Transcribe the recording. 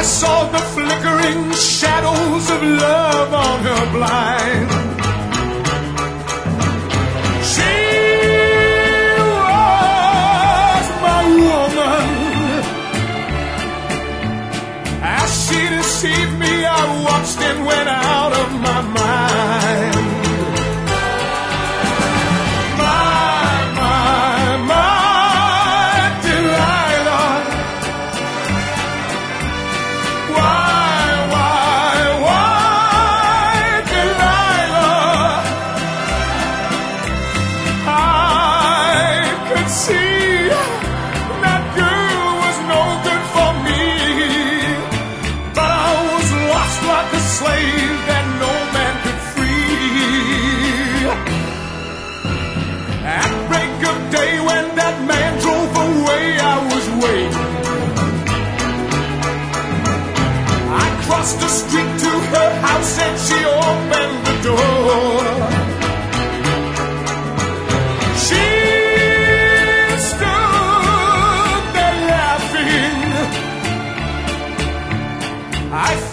saw the flickering shadows of love on her blind. She was my woman. As she deceived me, I watched and went out of my mind. The street to her house and she opened the door. She stood there laughing. I